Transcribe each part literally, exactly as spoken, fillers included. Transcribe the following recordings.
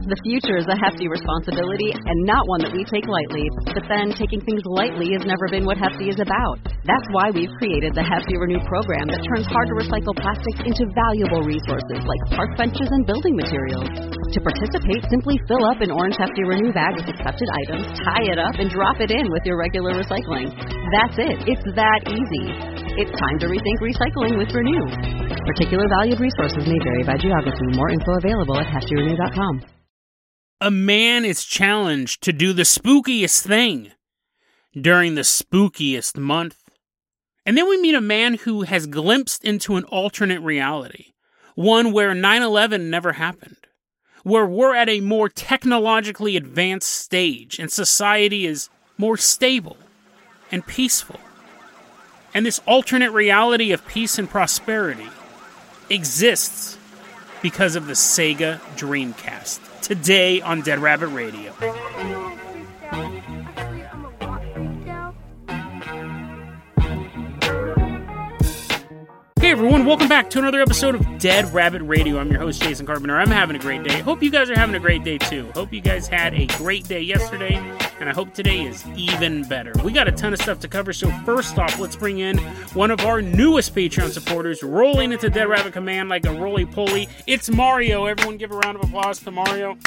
The future is a hefty responsibility and not one that we take lightly. But then, taking things lightly has never been what Hefty is about. That's why we've created the Hefty Renew program that turns hard-to-recycle plastics into valuable resources like park benches and building materials. To participate, simply fill up an orange Hefty Renew bag with accepted items, tie it up, and drop it in with your regular recycling. That's it. It's that easy. It's time to rethink recycling with Renew. Particular valued resources may vary by geography. More info available at hefty renew dot com. A man is challenged to do the spookiest thing during the spookiest month. And then we meet a man who has glimpsed into an alternate reality, one where nine eleven never happened, where we're at a more technologically advanced stage and society is more stable and peaceful. And this alternate reality of peace and prosperity exists because of the Sega Dreamcast. Today on Dead Rabbit Radio. Hey everyone, welcome back to another episode of Dead Rabbit Radio. I'm your host, Jason Carpenter. I'm having a great day. Hope you guys are having a great day too. Hope you guys had a great day yesterday, and I hope today is even better. We got a ton of stuff to cover, so first off, let's bring in one of our newest Patreon supporters, rolling into Dead Rabbit Command like a roly-poly. It's Mario. Everyone give a round of applause to Mario.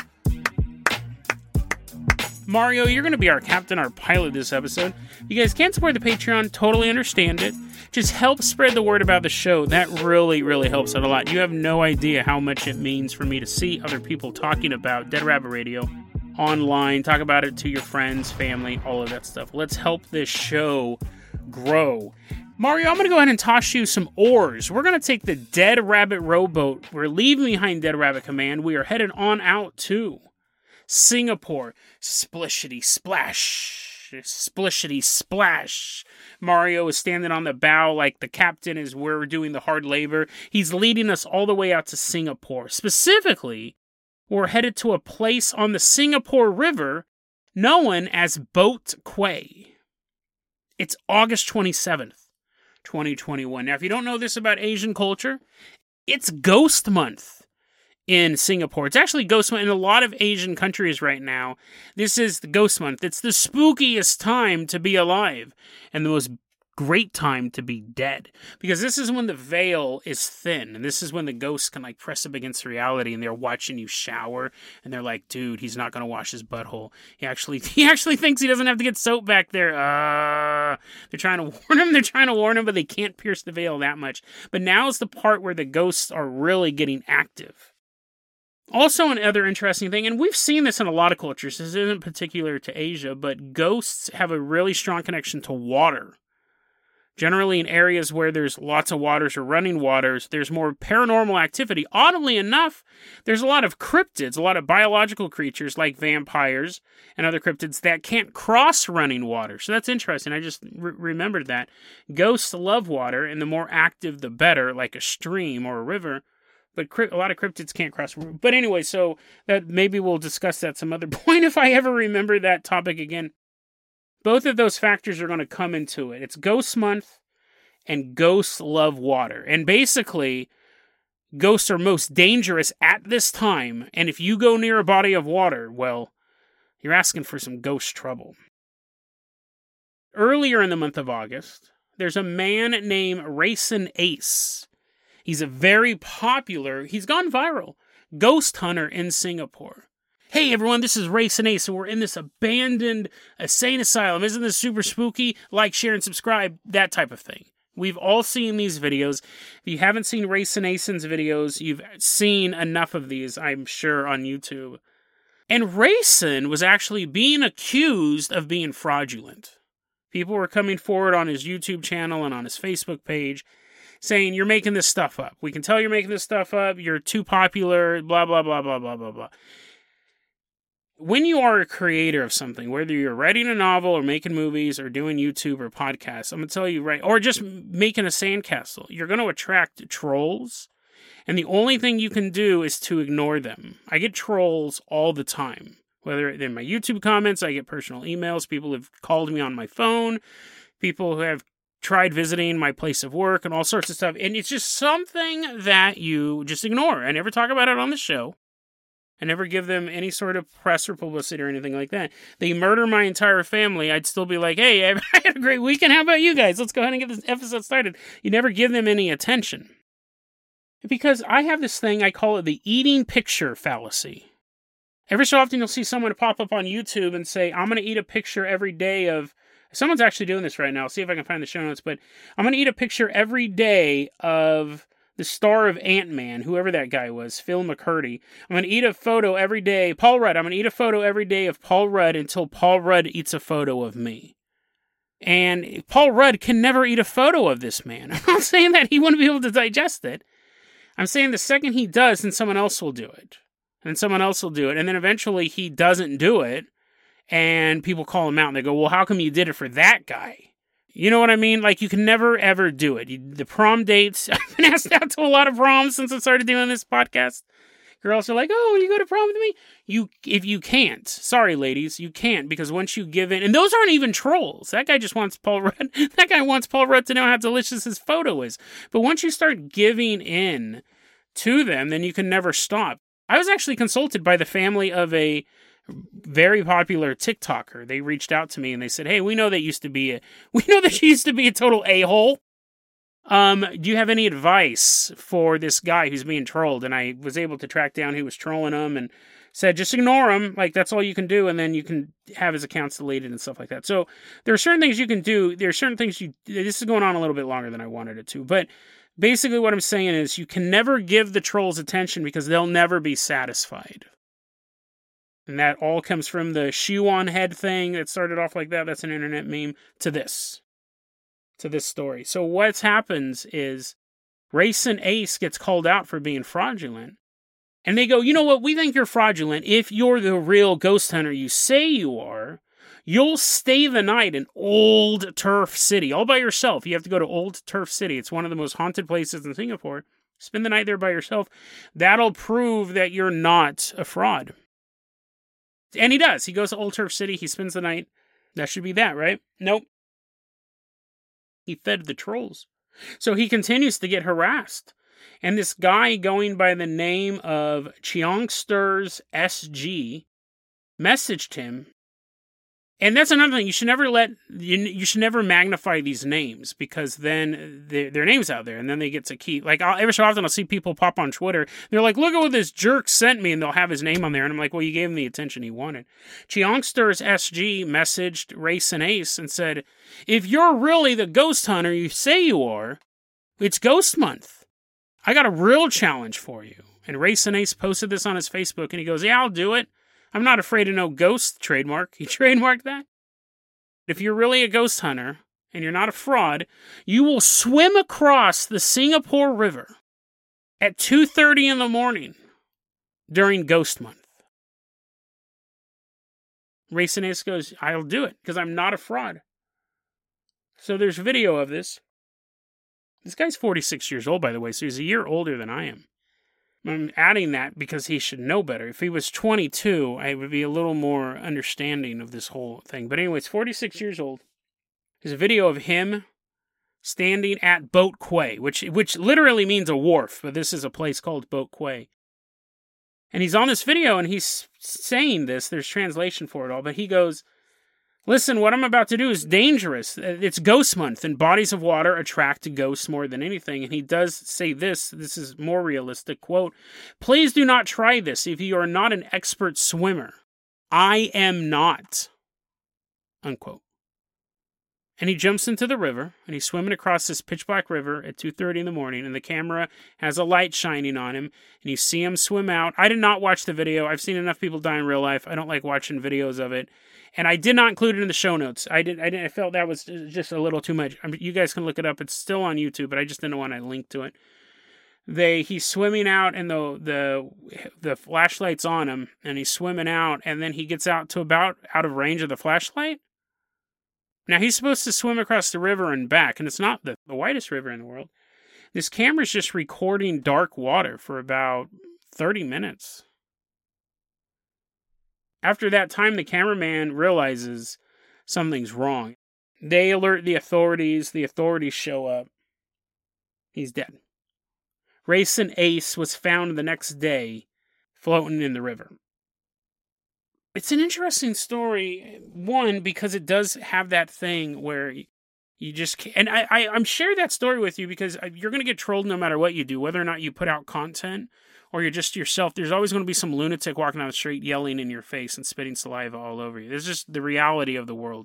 Mario, you're going to be our captain, our pilot this episode. If you guys can't support the Patreon, totally understand it. Just help spread the word about the show. That really, really helps out a lot. You have no idea how much it means for me to see other people talking about Dead Rabbit Radio online. Talk about it to your friends, family, all of that stuff. Let's help this show grow. Mario, I'm going to go ahead and toss you some oars. We're going to take the Dead Rabbit rowboat. We're leaving behind Dead Rabbit Command. We are headed on out to Singapore. Splishity splash. Splishity splash. Mario is standing on the bow like the captain is we're doing the hard labor. He's leading us all the way out to Singapore. Specifically, we're headed to a place on the Singapore River known as Boat Quay. It's August twenty-seventh, twenty twenty-one. Now, if you don't know this about Asian culture, it's Ghost Month in Singapore. It's actually Ghost Month in a lot of Asian countries right now. This is the Ghost Month. It's the spookiest time to be alive and the most great time to be dead, because this is when the veil is thin, and this is when the ghosts can like press up against reality, and they're watching you shower, and they're like, dude, he's not going to wash his butthole. He actually he actually thinks he doesn't have to get soap back there. Uh, they're trying to warn him. They're trying to warn him, but they can't pierce the veil that much. But now's the part where the ghosts are really getting active. Also, another interesting thing, and we've seen this in a lot of cultures, this isn't particular to Asia, but ghosts have a really strong connection to water. Generally, in areas where there's lots of waters or running waters, there's more paranormal activity. Oddly enough, there's a lot of cryptids, a lot of biological creatures like vampires and other cryptids that can't cross running water. So that's interesting. I just re- remembered that. Ghosts love water, and the more active, the better, like a stream or a river. But a lot of cryptids can't cross. But anyway, so that maybe we'll discuss that some other point if I ever remember that topic again. Both of those factors are going to come into it. It's Ghost Month, and ghosts love water. And basically, ghosts are most dangerous at this time. And if you go near a body of water, well, you're asking for some ghost trouble. Earlier in the month of August, there's a man named Rayson Ace. He's a very popular, he's gone viral, ghost hunter in Singapore. Hey everyone, this is Rayson Ace, and we're in this abandoned insane asylum. Isn't this super spooky? Like, share, and subscribe, that type of thing. We've all seen these videos. If you haven't seen Rayson Ace's videos, you've seen enough of these, I'm sure, on YouTube. And Rayson was actually being accused of being fraudulent. People were coming forward on his YouTube channel and on his Facebook page saying, you're making this stuff up. We can tell you're making this stuff up. You're too popular, blah, blah, blah, blah, blah, blah, blah. When you are a creator of something, whether you're writing a novel or making movies or doing YouTube or podcasts, I'm going to tell you right, or just making a sandcastle, you're going to attract trolls. And the only thing you can do is to ignore them. I get trolls all the time. Whether in my YouTube comments, I get personal emails. People have called me on my phone. People who have tried visiting my place of work and all sorts of stuff. And it's just something that you just ignore. I never talk about it on the show. I never give them any sort of press or publicity or anything like that. They murder my entire family, I'd still be like, hey, I had a great weekend. How about you guys? Let's go ahead and get this episode started. You never give them any attention. Because I have this thing, I call it the eating picture fallacy. Every so often you'll see someone pop up on YouTube and say, I'm going to eat a picture every day of... Someone's actually doing this right now. I'll see if I can find the show notes. But I'm going to eat a picture every day of... the star of Ant-Man, whoever that guy was, Phil McCurdy. I'm going to eat a photo every day. Paul Rudd. I'm going to eat a photo every day of Paul Rudd until Paul Rudd eats a photo of me. And Paul Rudd can never eat a photo of this man. I'm not saying that he wouldn't be able to digest it. I'm saying the second he does, then someone else will do it. And someone else will do it. And then eventually he doesn't do it. And people call him out and they go, well, how come you did it for that guy? You know what I mean? Like, you can never, ever do it. You, the prom dates, I've been asked out to a lot of proms since I started doing this podcast. Girls are like, oh, you go to prom with me? You, if you can't, sorry, ladies, you can't, because once you give in, and those aren't even trolls. That guy just wants Paul Rudd, that guy wants Paul Rudd to know how delicious his photo is. But once you start giving in to them, then you can never stop. I was actually consulted by the family of a very popular TikToker. They reached out to me and they said, hey, we know that used to be a, we know that you used to be a total a-hole. Um, do you have any advice for this guy who's being trolled? And I was able to track down who was trolling him and said, just ignore him. Like, that's all you can do. And then you can have his accounts deleted and stuff like that. So there are certain things you can do. There are certain things you, this is going on a little bit longer than I wanted it to, but basically what I'm saying is you can never give the trolls attention because they'll never be satisfied. And that all comes from the shoe on head thing that started off like that. That's an internet meme to this, to this story. So what happens is Racing Ace gets called out for being fraudulent. And they go, you know what? We think you're fraudulent. If you're the real ghost hunter you say you are, you'll stay the night in Old Turf City all by yourself. You have to go to Old Turf City. It's one of the most haunted places in Singapore. Spend the night there by yourself. That'll prove that you're not a fraud. And he does. He goes to Old Turf City. He spends the night. That should be that, right? Nope. He fed the trolls. So he continues to get harassed. And this guy going by the name of Cheongsters S G messaged him. And that's another thing. You should never let, you, you should never magnify these names because then their name's out there and then they get to keep, like I'll, every so often I'll see people pop on Twitter. They're like, look at what this jerk sent me, and they'll have his name on there. And I'm like, well, you gave him the attention he wanted. Cheongsters S G messaged Racing Ace and said, if you're really the ghost hunter you say you are, it's Ghost Month. I got a real challenge for you. And Racing Ace posted this on his Facebook and he goes, yeah, I'll do it. I'm not afraid of no ghost trademark. He trademarked that. If you're really a ghost hunter and you're not a fraud, you will swim across the Singapore River at two thirty in the morning during Ghost Month. Racing Ace goes, I'll do it because I'm not a fraud. So there's video of this. This guy's forty-six years old, by the way, so he's a year older than I am. I'm adding that because he should know better. If he was twenty-two, I would be a little more understanding of this whole thing. But anyways, forty-six years old. There's a video of him standing at Boat Quay, which which literally means a wharf, but this is a place called Boat Quay. And he's on this video and he's saying this. There's translation for it all, but he goes, listen, what I'm about to do is dangerous. It's Ghost Month, and bodies of water attract ghosts more than anything. And he does say this, this is more realistic, quote, please do not try this if you are not an expert swimmer. I am not, unquote. And he jumps into the river, and he's swimming across this pitch black river at two thirty in the morning, and the camera has a light shining on him, and you see him swim out. I did not watch the video. I've seen enough people die in real life. I don't like watching videos of it. And I did not include it in the show notes. I did. I, did, I felt that was just a little too much. I mean, you guys can look it up. It's still on YouTube, but I just didn't want to link to it. They he's swimming out, and the the the flashlight's on him, and he's swimming out, and then he gets out to about out of range of the flashlight. Now he's supposed to swim across the river and back, and it's not the, the widest river in the world. This camera's just recording dark water for about thirty minutes. After that time, the cameraman realizes something's wrong. They alert the authorities. The authorities show up. He's dead. Racing Ace was found the next day, floating in the river. It's an interesting story, one, because it does have that thing where you just can't, and I, I, I'm sharing that story with you because you're going to get trolled no matter what you do, whether or not you put out content or you're just yourself. There's always going to be some lunatic walking down the street yelling in your face and spitting saliva all over you. It's just the reality of the world.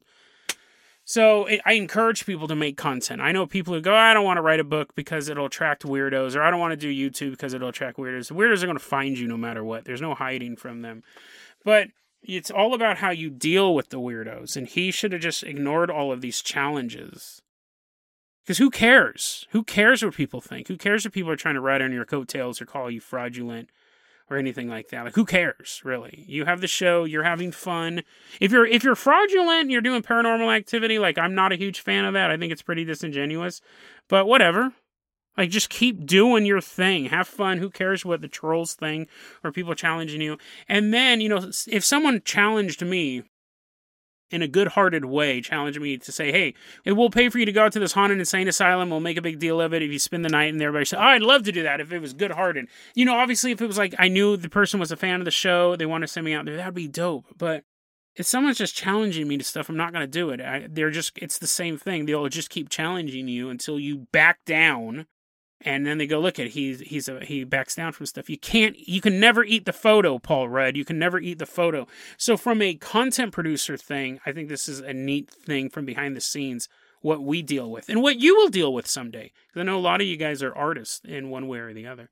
So it, I encourage people to make content. I know people who go, I don't want to write a book because it'll attract weirdos, or I don't want to do YouTube because it'll attract weirdos. The weirdos are going to find you no matter what. There's no hiding from them. But it's all about how you deal with the weirdos, and he should have just ignored all of these challenges. Because who cares? Who cares what people think? Who cares if people are trying to ride on your coattails or call you fraudulent or anything like that? Like, who cares, really? You have the show, you're having fun. If you're if you're fraudulent and you're doing paranormal activity, like, I'm not a huge fan of that. I think it's pretty disingenuous. But whatever. Like, just keep doing your thing. Have fun. Who cares what the trolls think or people challenging you? And then, you know, if someone challenged me in a good-hearted way, challenged me to say, hey, it will pay for you to go out to this haunted insane asylum. We'll make a big deal of it if you spend the night. And everybody said, oh, I'd love to do that if it was good-hearted. You know, obviously, if it was like I knew the person was a fan of the show, they want to send me out there, that would be dope. But if someone's just challenging me to stuff, I'm not going to do it. I, they're just, it's the same thing. They'll just keep challenging you until you back down. And then they go, look at, he's, he's a, he backs down from stuff. You can't, you can never eat the photo, Paul Rudd. You can never eat the photo. So from a content producer thing, I think this is a neat thing from behind the scenes, what we deal with and what you will deal with someday. Because I know a lot of you guys are artists in one way or the other.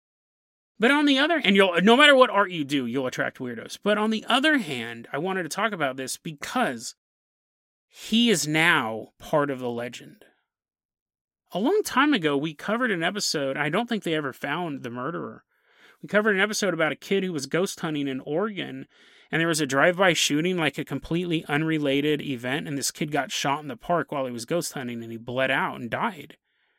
But on the other, and you'll, no matter what art you do, you'll attract weirdos. But on the other hand, I wanted to talk about this because he is now part of the legend. A long time ago, we covered an episode, I don't think they ever found the murderer. We covered an episode about a kid who was ghost hunting in Oregon, and there was a drive-by shooting, like a completely unrelated event, and this kid got shot in the park while he was ghost hunting, and he bled out and died.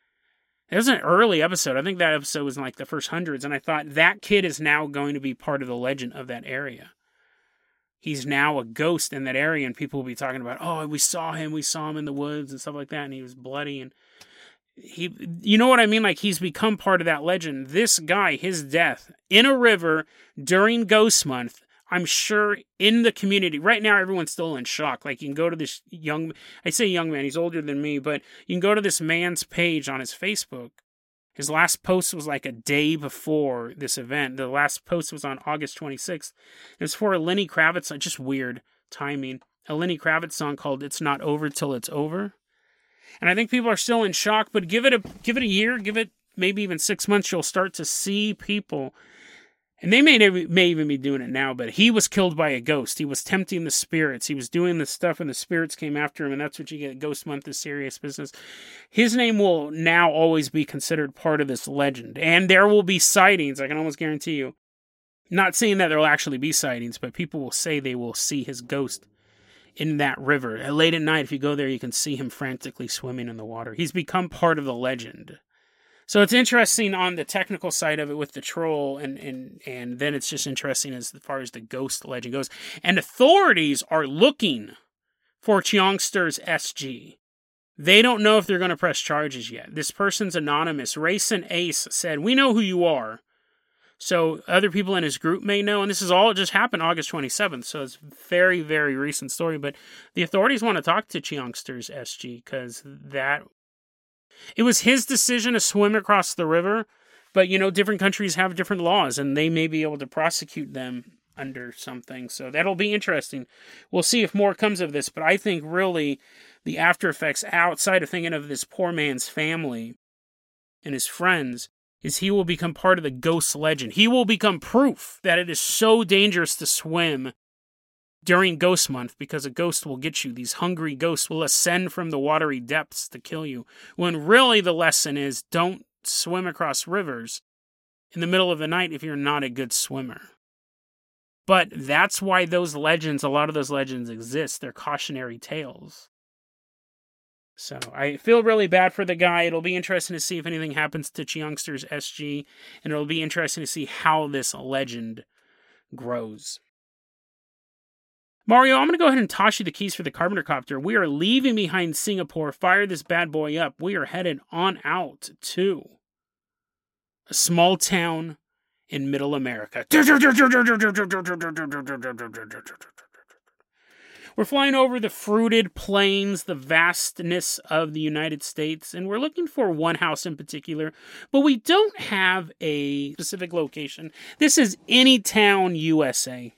It was an early episode. I think that episode was in like the first hundreds, and I thought that kid is now going to be part of the legend of that area. He's now a ghost in that area, and people will be talking about, oh, we saw him, we saw him in the woods and stuff like that, and he was bloody, and he, you know what I mean? Like, he's become part of that legend. This guy, his death in a river during Ghost Month, I'm sure in the community right now, everyone's still in shock. Like, you can go to this young, I say young man, he's older than me, but you can go to this man's page on his Facebook. His last post was like a day before this event. The last post was on August twenty-sixth. It was for a Lenny Kravitz, just weird timing. A Lenny Kravitz song called "It's Not Over Till It's Over." And I think people are still in shock, but give it a give it a year, give it maybe even six months, you'll start to see people. And they may may even be doing it now, but he was killed by a ghost. He was tempting the spirits. He was doing this stuff, and the spirits came after him, and that's what you get. Ghost Month is serious business. His name will now always be considered part of this legend. And there will be sightings, I can almost guarantee you. Not saying that there will actually be sightings, but people will say they will see his ghost in that river. Late at night, if you go there, you can see him frantically swimming in the water. He's become part of the legend. So it's interesting on the technical side of it with the troll, and, and, and then it's just interesting as far as the ghost legend goes. And authorities are looking for Cheongsters S G. They don't know if they're going to press charges yet. This person's anonymous. Rayson Ace said, we know who you are. So other people in his group may know, and this is all just happened August twenty-seventh, so it's a very, very recent story, but the authorities want to talk to Cheongsters S G, because that, it was his decision to swim across the river, but, you know, different countries have different laws, and they may be able to prosecute them under something, so that'll be interesting. We'll see if more comes of this, but I think really the after effects, outside of thinking of this poor man's family and his friends, is he will become part of the ghost legend. He will become proof that it is so dangerous to swim during Ghost Month, because a ghost will get you. These hungry ghosts will ascend from the watery depths to kill you. When really the lesson is, don't swim across rivers in the middle of the night if you're not a good swimmer. But that's why those legends, a lot of those legends exist. They're cautionary tales. So I feel really bad for the guy. It'll be interesting to see if anything happens to Cheongsters S G, and it'll be interesting to see how this legend grows. Mario, I'm going to go ahead and toss you the keys for the Carpenter Copter. We are leaving behind Singapore. Fire this bad boy up. We are headed on out to a small town in middle America. We're flying over the fruited plains, the vastness of the United States, and we're looking for one house in particular, but we don't have a specific location. This is Anytown, U S A.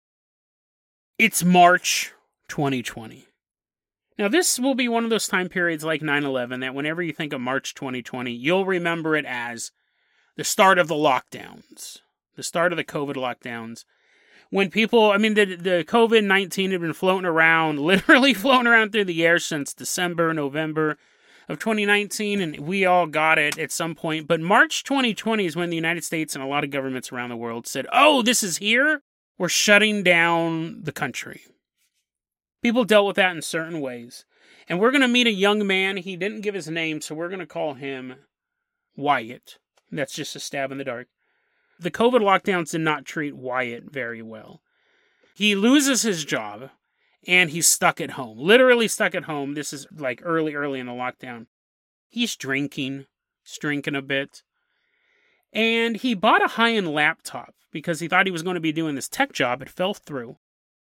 It's March twenty twenty. Now, this will be one of those time periods like nine eleven that whenever you think of March twenty twenty, you'll remember it as the start of the lockdowns, the start of the COVID lockdowns. When people, I mean, the, the COVID nineteen had been floating around, literally floating around through the air since December, November of twenty nineteen, and we all got it at some point. But March twenty twenty is when the United States and a lot of governments around the world said, oh, this is here? We're shutting down the country. People dealt with that in certain ways. And we're going to meet a young man. He didn't give his name, so we're going to call him Wyatt. That's just a stab in the dark. The COVID lockdowns did not treat Wyatt very well. He loses his job, and he's stuck at home. Literally stuck at home. This is like early, early in the lockdown. He's drinking. He's drinking a bit. And he bought a high-end laptop because he thought he was going to be doing this tech job. It fell through.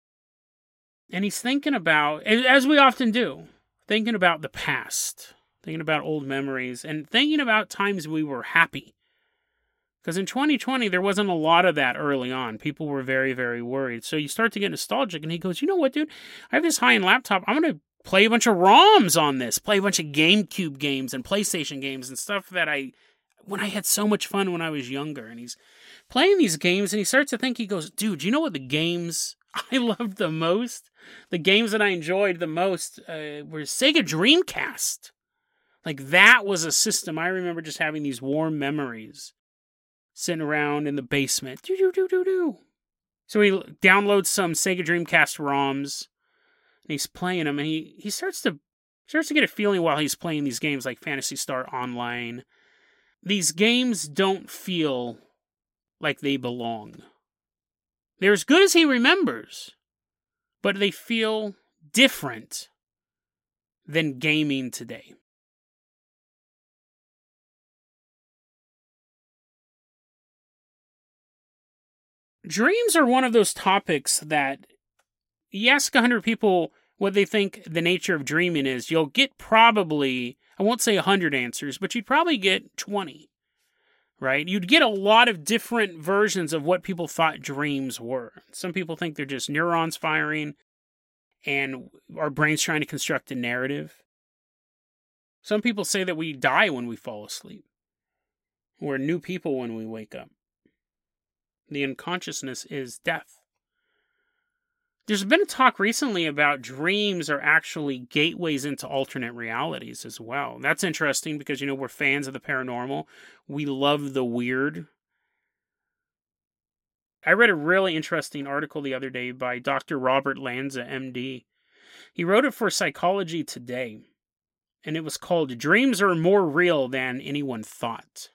And he's thinking about, as we often do, thinking about the past, thinking about old memories, and thinking about times we were happy. Because in twenty twenty, there wasn't a lot of that early on. People were very, very worried. So you start to get nostalgic, and he goes, you know what, dude? I have this high-end laptop. I'm going to play a bunch of ROMs on this, play a bunch of GameCube games and PlayStation games and stuff that I, when I had so much fun when I was younger. And he's playing these games, and he starts to think, he goes, dude, you know what the games I loved the most? The games that I enjoyed the most uh, were Sega Dreamcast. Like, that was a system. I remember just having these warm memories. Sitting around in the basement. Do, do, do, do, do. So he downloads some Sega Dreamcast ROMs. And he's playing them. And he, he starts to starts to get a feeling while he's playing these games like Phantasy Star Online. These games don't feel like they belong. They're as good as he remembers. But they feel different than gaming today. Dreams are one of those topics that you ask one hundred people what they think the nature of dreaming is, you'll get probably, I won't say one hundred answers, but you'd probably get twenty, right? You'd get a lot of different versions of what people thought dreams were. Some people think they're just neurons firing and our brain's trying to construct a narrative. Some people say that we die when we fall asleep. We're new people when we wake up. The unconsciousness is death. There's been a talk recently about dreams are actually gateways into alternate realities as well. That's interesting because, you know, we're fans of the paranormal. We love the weird. I read a really interesting article the other day by Doctor Robert Lanza, M D. He wrote it for Psychology Today, and it was called Dreams Are More Real Than Anyone Thought.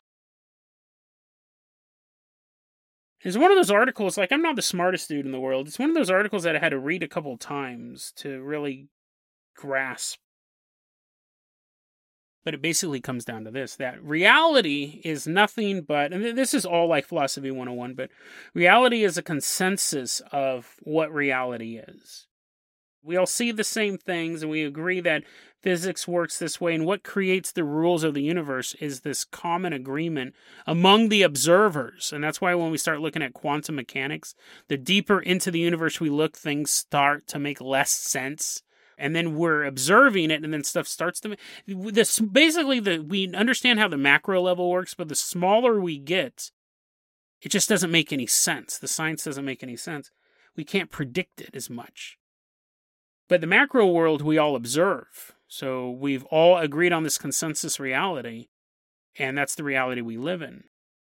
It's one of those articles, like, I'm not the smartest dude in the world. It's one of those articles that I had to read a couple times to really grasp. But it basically comes down to this, that reality is nothing but, and this is all like Philosophy one oh one, but reality is a consensus of what reality is. We all see the same things, and we agree that physics works this way, and what creates the rules of the universe is this common agreement among the observers. And that's why when we start looking at quantum mechanics, the deeper into the universe we look, things start to make less sense. And then we're observing it, and then stuff starts to make... This, basically, the, we understand how the macro level works, but the smaller we get, it just doesn't make any sense. The science doesn't make any sense. We can't predict it as much. But the macro world we all observe. So we've all agreed on this consensus reality, and that's the reality we live in.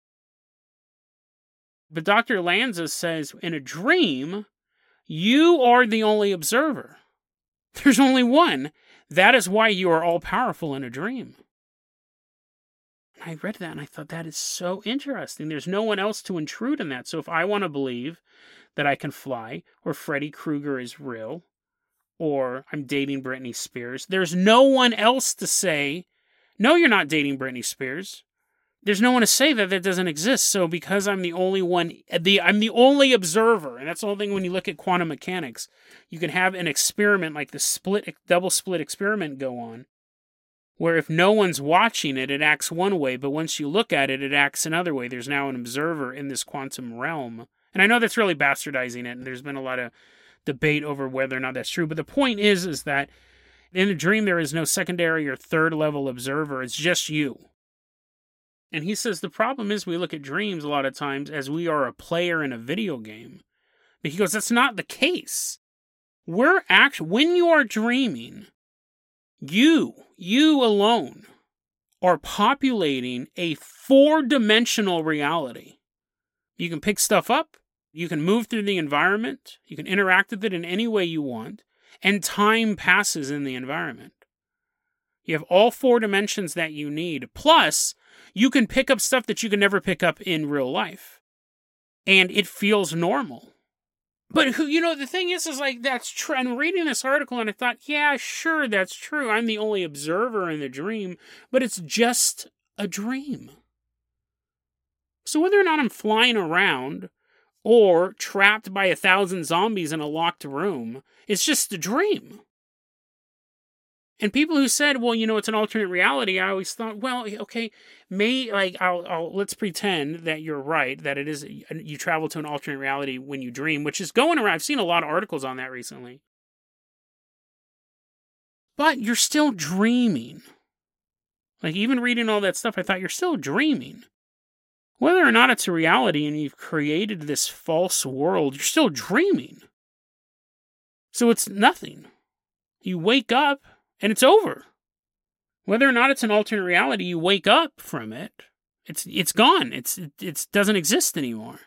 But Doctor Lanza says, in a dream, you are the only observer. There's only one. That is why you are all powerful in a dream. I read that and I thought, that is so interesting. There's no one else to intrude in that. So if I want to believe that I can fly, or Freddy Krueger is real, or I'm dating Britney Spears, there's no one else to say, no, you're not dating Britney Spears. there's no one to say that that doesn't exist. So because I'm the only one, the I'm the only observer, and that's the whole thing when you look at quantum mechanics. You can have an experiment like the split, double split experiment go on, where if no one's watching it, it acts one way, but once you look at it, it acts another way. There's now an observer in this quantum realm. And I know that's really bastardizing it, and there's been a lot of debate over whether or not that's true. But the point is, is that in a dream, there is no secondary or third level observer. It's just you. And he says the problem is we look at dreams a lot of times as we are a player in a video game. But he goes, that's not the case. We're actually, when you are dreaming, you, you alone, are populating a four-dimensional reality. You can pick stuff up. You can move through the environment. You can interact with it in any way you want. And time passes in the environment. You have all four dimensions that you need. Plus, you can pick up stuff that you can never pick up in real life. And it feels normal. But, who, you know, the thing is, is like, that's true. I'm reading this article and I thought, yeah, sure, that's true. I'm the only observer in the dream. But it's just a dream. So whether or not I'm flying around or trapped by a thousand zombies in a locked room, it's just a dream. And people who said, well, you know, it's an alternate reality, I always thought, well, okay, may, like, I'll, I'll, let's pretend that you're right, that it is, you travel to an alternate reality when you dream, which is going around. I've seen a lot of articles on that recently. But you're still dreaming. Like, even reading all that stuff, I thought you're still dreaming. Whether or not it's a reality and you've created this false world, you're still dreaming. So it's nothing. You wake up and it's over. Whether or not it's an alternate reality, you wake up from it. It's it's gone. It's it it's, doesn't exist anymore.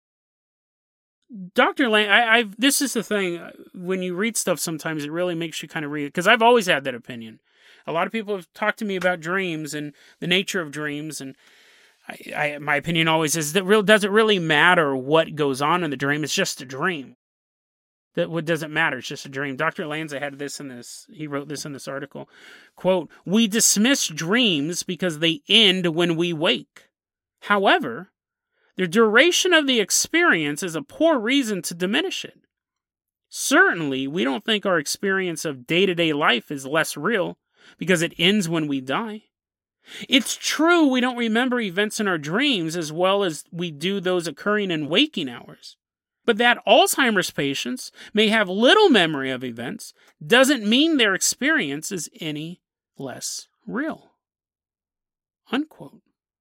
Doctor Lang, I, I've this is the thing. When you read stuff, sometimes it really makes you kind of read it, because I've always had that opinion. A lot of people have talked to me about dreams and the nature of dreams, and I, I, my opinion always is that real doesn't really matter what goes on in the dream. It's just a dream. That what doesn't matter. It's just a dream. Doctor Lanza had this in this. He wrote this in this article. Quote, we dismiss dreams because they end when we wake. However, the duration of the experience is a poor reason to diminish it. Certainly, we don't think our experience of day-to-day life is less real because it ends when we die. It's true we don't remember events in our dreams as well as we do those occurring in waking hours. But that Alzheimer's patients may have little memory of events doesn't mean their experience is any less real. Unquote.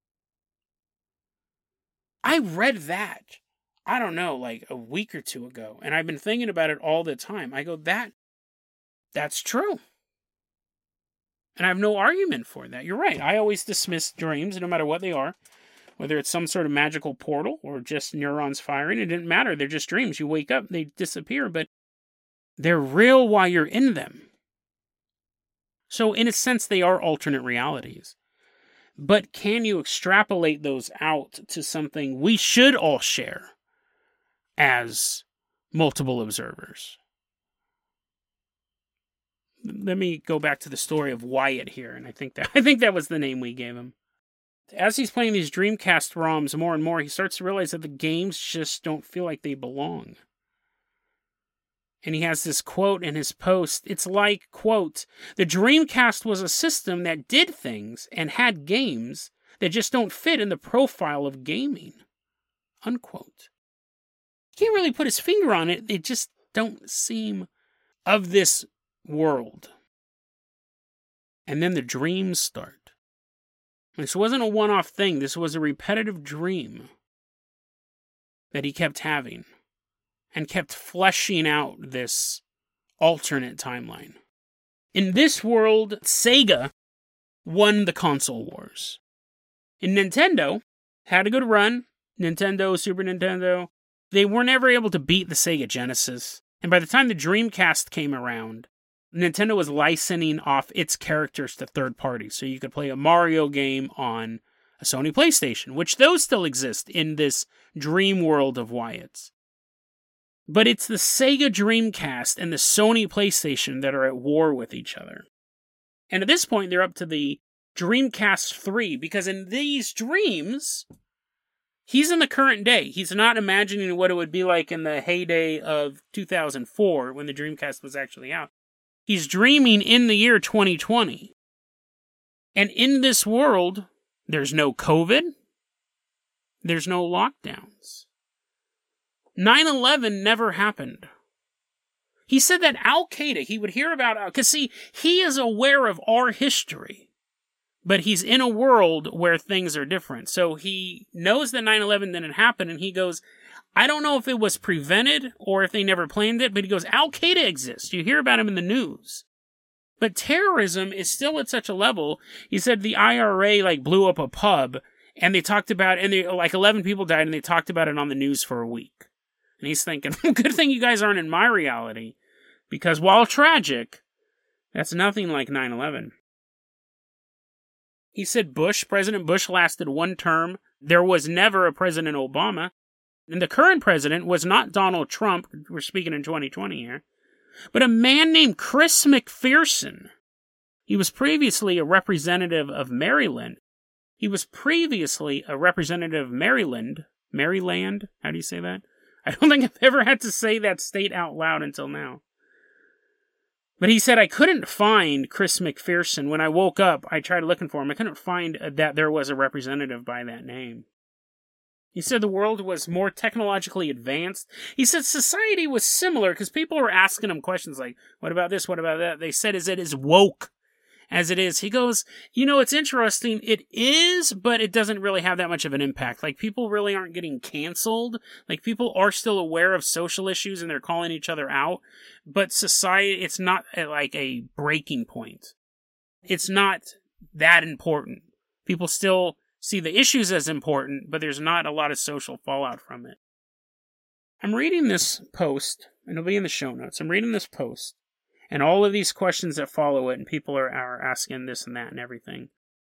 I read that, I don't know, like a week or two ago, and I've been thinking about it all the time. I go, that, that's true. And I have no argument for that. You're right. I always dismiss dreams, no matter what they are. Whether it's some sort of magical portal or just neurons firing, it didn't matter. They're just dreams. You wake up, they disappear, but they're real while you're in them. So in a sense, they are alternate realities. But can you extrapolate those out to something we should all share as multiple observers? Let me go back to the story of Wyatt here, and I think that I think that was the name we gave him. As he's playing these Dreamcast ROMs more and more, he starts to realize that the games just don't feel like they belong. And he has this quote in his post. It's like, quote, the Dreamcast was a system that did things and had games that just don't fit in the profile of gaming. Unquote. He can't really put his finger on it. They just don't seem of this world. And then the dreams start. This wasn't a one-off thing. This was a repetitive dream that he kept having and kept fleshing out this alternate timeline. In this world, Sega won the console wars. In Nintendo, had a good run. Nintendo, Super Nintendo. They were never able to beat the Sega Genesis. And by the time the Dreamcast came around, Nintendo was licensing off its characters to third parties. So you could play a Mario game on a Sony PlayStation, which those still exist in this dream world of Wyatt's. But it's the Sega Dreamcast and the Sony PlayStation that are at war with each other. And at this point, they're up to the Dreamcast three, because in these dreams, he's in the current day. He's not imagining what it would be like in the heyday of two thousand four when the Dreamcast was actually out. He's dreaming in the year twenty twenty. And in this world, there's no COVID. There's no lockdowns. nine eleven never happened. He said that Al-Qaeda, he would hear about, because see, he is aware of our history, but he's in a world where things are different. So he knows that nine eleven didn't happen, and he goes, I don't know if it was prevented or if they never planned it, but he goes, Al-Qaeda exists. You hear about him in the news. But terrorism is still at such a level. He said the I R A like blew up a pub, and they talked about, and they, like eleven people died, and they talked about it on the news for a week. And he's thinking, good thing you guys aren't in my reality, because while tragic, that's nothing like nine eleven. He said Bush, President Bush lasted one term. There was never a President Obama. And the current president was not Donald Trump. We're speaking in twenty twenty here. But a man named Chris McPherson. He was previously a representative of Maryland. He was previously a representative of Maryland. Maryland? How do you say that? I don't think I've ever had to say that state out loud until now. But he said, I couldn't find Chris McPherson. When I woke up, I tried looking for him. I couldn't find that there was a representative by that name. He said the world was more technologically advanced. He said society was similar because people were asking him questions like, what about this? What about that? They said, is it as woke as it is? He goes, you know, it's interesting. It is, but it doesn't really have that much of an impact. Like, people really aren't getting canceled. Like, people are still aware of social issues and they're calling each other out. But society, it's not at like a breaking point. It's not that important. People still see the issues as important, but there's not a lot of social fallout from it. I'm reading this post, and it'll be in the show notes. I'm reading this post, and all of these questions that follow it, and people are, are asking this and that and everything.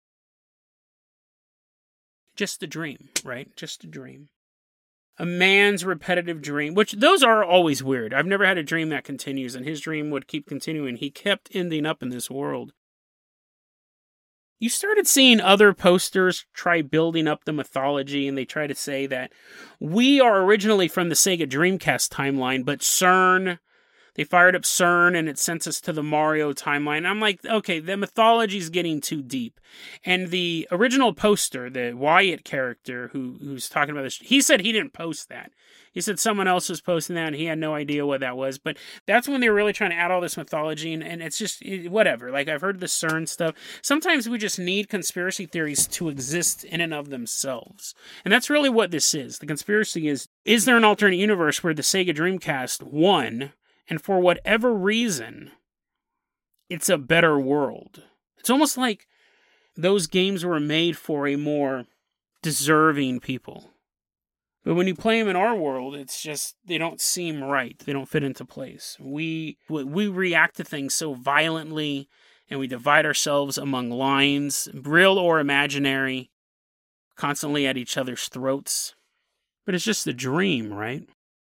Just a dream, right? Just a dream. A man's repetitive dream, which those are always weird. I've never had a dream that continues, and his dream would keep continuing. He kept ending up in this world. You started seeing other posters try building up the mythology, and they try to say that we are originally from the Sega Dreamcast timeline, but CERN, they fired up CERN and it sent us to the Mario timeline. I'm like, okay, the mythology is getting too deep. And the original poster, the Wyatt character who who's talking about this, he said he didn't post that. He said someone else was posting that and he had no idea what that was. But that's when they were really trying to add all this mythology, and, and it's just, it, whatever. Like, I've heard the CERN stuff. Sometimes we just need conspiracy theories to exist in and of themselves. And that's really what this is. The conspiracy is, is there an alternate universe where the Sega Dreamcast won, and for whatever reason, it's a better world? It's almost like those games were made for a more deserving people. But when you play them in our world, it's just, they don't seem right. They don't fit into place. We we react to things so violently, and we divide ourselves among lines, real or imaginary, constantly at each other's throats. But it's just a dream, right?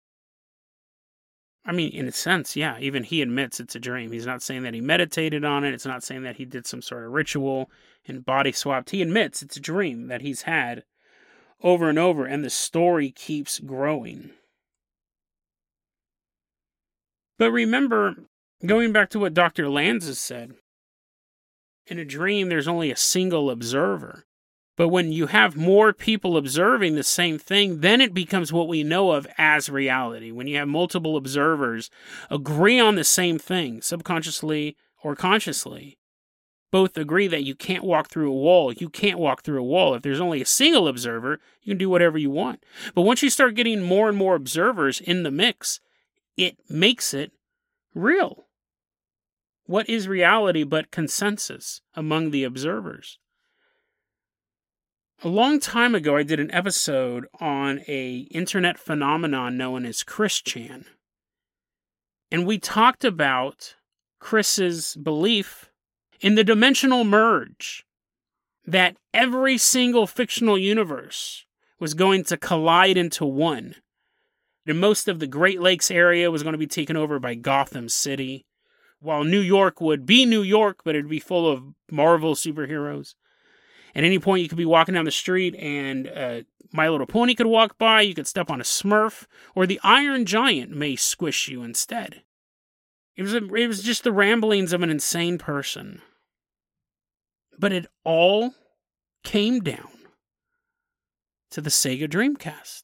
I mean, in a sense, yeah, even he admits it's a dream. He's not saying that he meditated on it. It's not saying that he did some sort of ritual and body swapped. He admits it's a dream that he's had over and over, and the story keeps growing. But remember, going back to what Doctor Lanza said, in a dream there's only a single observer. But when you have more people observing the same thing, then it becomes what we know of as reality. When you have multiple observers agree on the same thing, subconsciously or consciously, both agree that you can't walk through a wall. You can't walk through a wall. If there's only a single observer, you can do whatever you want. But once you start getting more and more observers in the mix, it makes it real. What is reality but consensus among the observers? A long time ago, I did an episode on a internet phenomenon known as Chris Chan. And we talked about Chris's belief in the dimensional merge, that every single fictional universe was going to collide into one. And most of the Great Lakes area was going to be taken over by Gotham City. while New York would be New York, but it'd be full of Marvel superheroes. At any point, you could be walking down the street and uh, My Little Pony could walk by, you could step on a Smurf, or the Iron Giant may squish you instead. It was, a, it was just the ramblings of an insane person. But it all came down to the Sega Dreamcast.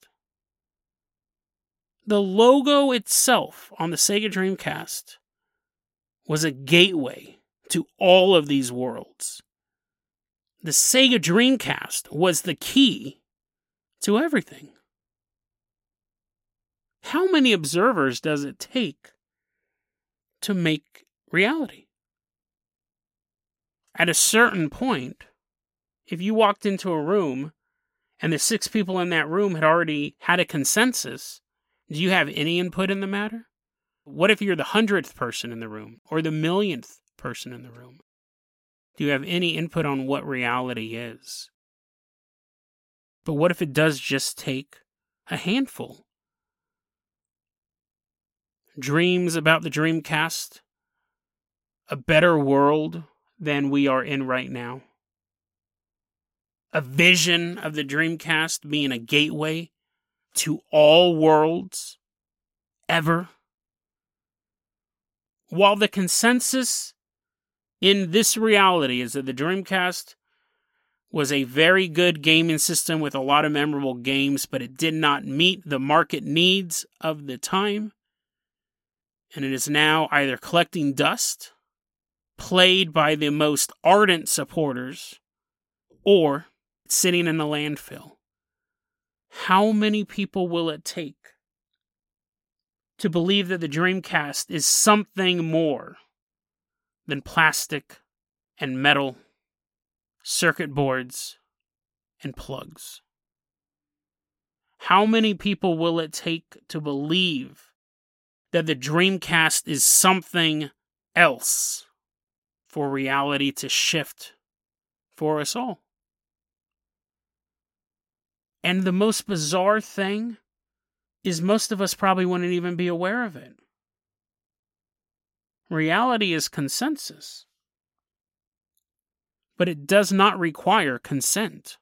The logo itself on the Sega Dreamcast was a gateway to all of these worlds. The Sega Dreamcast was the key to everything. How many observers does it take to make reality? At a certain point, if you walked into a room and the six people in that room had already had a consensus, do you have any input in the matter? What if you're the hundredth person in the room or the millionth person in the room? Do you have any input on what reality is? But what if it does just take a handful? Dreams about the Dreamcast, a better world than we are in right now. A vision of the Dreamcast being a gateway to all worlds ever. While the consensus in this reality is that the Dreamcast was a very good gaming system with a lot of memorable games, but it did not meet the market needs of the time. And it is now either collecting dust, played by the most ardent supporters, or sitting in the landfill. How many people will it take to believe that the Dreamcast is something more than plastic and metal, circuit boards, and plugs? How many people will it take to believe that the Dreamcast is something else for reality to shift for us all? And the most bizarre thing is most of us probably wouldn't even be aware of it. Reality is consensus. But it does not require consent.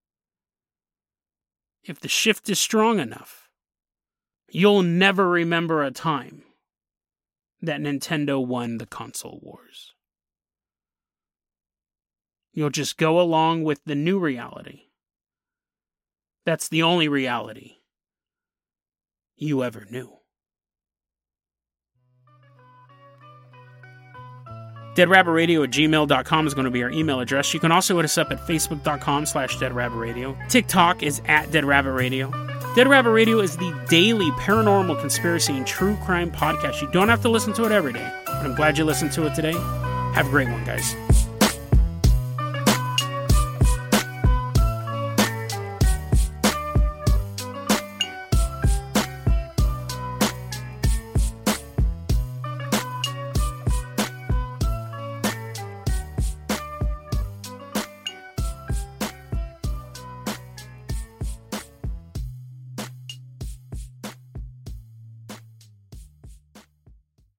If the shift is strong enough, you'll never remember a time that Nintendo won the console wars. You'll just go along with the new reality. That's the only reality you ever knew. DeadRabbitRadio at gmail dot com is going to be our email address. You can also hit us up at Facebook.com slash DeadRabbitRadio. TikTok is at DeadRabbitRadio. Dead Rabbit Radio is the daily paranormal conspiracy and true crime podcast. You don't have to listen to it every day, but I'm glad you listened to it today. Have a great one, guys.